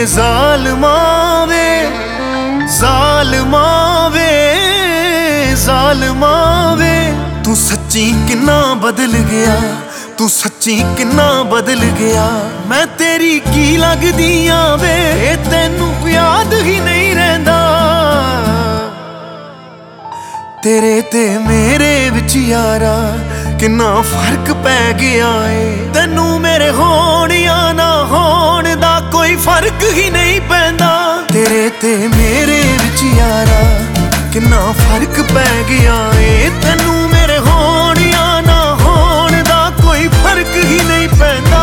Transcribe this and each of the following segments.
ਜ਼ਾਲਮਾਂ ਵੇ ਜ਼ਾਲਮਾਂ ਵੇ ਜ਼ਾਲਮਾਂ ਵੇ ਤੂੰ ਸੱਚੀ ਕਿੰਨਾ ਬਦਲ ਗਿਆ, ਤੂੰ ਸੱਚੀ ਕਿੰਨਾ ਬਦਲ ਗਿਆ। ਮੈਂ ਤੇਰੀ ਕੀ ਲੱਗਦੀ ਆਂ ਵੇ, ਤੈਨੂੰ ਯਾਦ ਹੀ ਨਹੀਂ ਰਹਿੰਦਾ। ਤੇਰੇ ਤੇ ਮੇਰੇ ਵਿੱਚ ਯਾਰਾ ਕਿੰਨਾ ਫਰਕ ਪੈ ਗਿਆ ਏ। ਤੈਨੂੰ ਮੇਰੇ ਹੋਣ ਜਾਂ ਨਾ ਹੋਣ ਦਾ ਕੋਈ ਫਰਕ ਹੀ ਨਹੀਂ ਪੈਂਦਾ। ਤੇਰੇ ਤੇ ਮੇਰੇ ਵਿੱਚ ਯਾਰਾ ਕਿੰਨਾ ਫਰਕ ਪੈ ਗਿਆ ਏ। ਤੈਨੂੰ ਮੇਰੇ ਹੋਣ ਜਾਂ ਨਾ ਹੋਣ ਦਾ ਕੋਈ ਫਰਕ ਹੀ ਨਹੀਂ ਪੈਂਦਾ।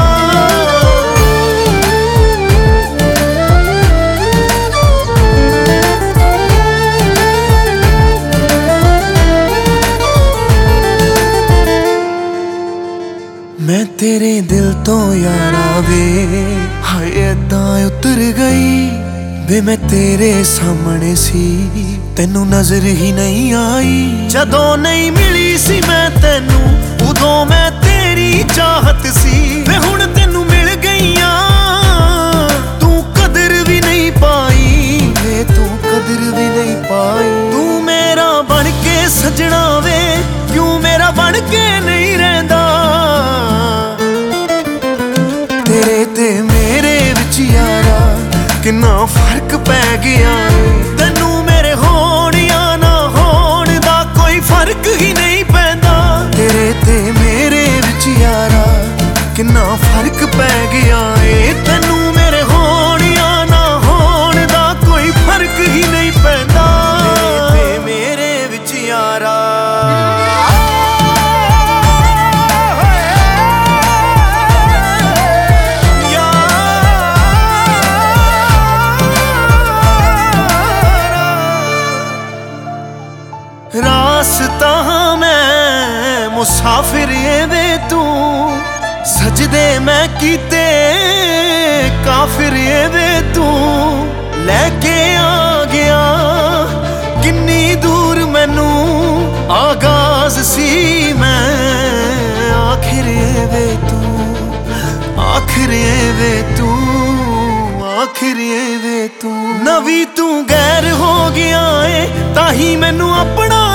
ਮੈਂ ਤੇਰੇ ਦਿਲ ਤੋਂ ਯਾਰਾ ਵੇ ਹਾਏ ਏਦਾਂ ਉਤਰ ਗਈ ਵੇ। ਮੈਂ ਤੇਰੇ ਸਾਹਮਣੇ ਸੀ ਤੈਨੂੰ ਨਜ਼ਰ ਹੀ ਨਹੀਂ ਆਈ। ਜਦੋਂ ਨਹੀਂ ਮਿਲੀ ਸੀ ਮੈਂ ਤੈਨੂੰ ਉਦੋਂ ਮੈਂ ਤੇਰੀ ਚਾਹਤ ਸੀ ਵੇ। ਹੁਣ ਤੈਨੂੰ ਮਿਲ ਗਈਆਂ ਤੂੰ ਕਦਰ ਵੀ ਨਹੀਂ ਪਾਈ ਵੇ, ਤੂੰ ਕਦਰ ਵੀ ਨਹੀਂ ਪਾਈ। ਤੂੰ ਮੇਰਾ ਬਣ ਕੇ ਸਜਣਾ ਵੇ ਕਿਉਂ ਮੇਰਾ ਬਣ ਕੇ ਨਹੀਂ ਰਹਿੰਦਾ। ਤੇਰੇ ਤੇ ਮੇਰੇ ਵਿੱਚ ਯਾਰਾ ਕਿੰਨਾ ਫਰਕ ਪੈ ਗਿਆ ਏ। ਤੈਨੂੰ ਮੇਰੇ ਹੋਣ ਜਾਂ ਨਾ ਹੋਣ ਦਾ ਕੋਈ ਫਰਕ ਹੀ ਨਹੀਂ ਪੈਂਦਾ। ਤੇਰੇ ਤੇ ਮੇਰੇ ਵਿੱਚ ਯਾਰਾ ਕਿੰਨਾ ਫਰਕ ਪੈ ਗਿਆ ਏ। ਤੈਨੂੰ ਮੇਰੇ ਹੋਣ ਜਾਂ ਨਾ ਹੋਣ ਦਾ ਕੋਈ ਫਰਕ ਹੀ ਨਹੀਂ ਪੈਂਦਾ। ਤੇਰੇ ਤੇ ਮੇਰੇ ਵਿੱਚ ਯਾਰਾ ਰਾਸਤਾ ਮੈਂ ਮੁਸਾਫਿਰ ਏ ਵੇ ਤੂੰ। ਸਜਦੇ ਮੈਂ ਕੀਤੇ ਕਾਫਿਰ ਏ ਵੇ ਤੂੰ। ਲੈ ਕੇ ਆ ਗਿਆ ਕਿੰਨੀ ਦੂਰ ਮੈਨੂੰ ਆਗਾਜ਼ ਸੀ ਮੈਂ। ਆਖਿਰ ਏ ਵੇ ਤੂੰ, ਆਖਿਰ ਏ ਵੇ ਤੂੰ, ਆਖਿਰ ਏ ਵੇ ਤੂੰ। ਨਵੀਂ ਤੂੰ ਗੈਰ ਹੋ ਗਿਆ ਏ ਤਾਂ ਹੀ ਮੈਨੂੰ ਆਪਣਾ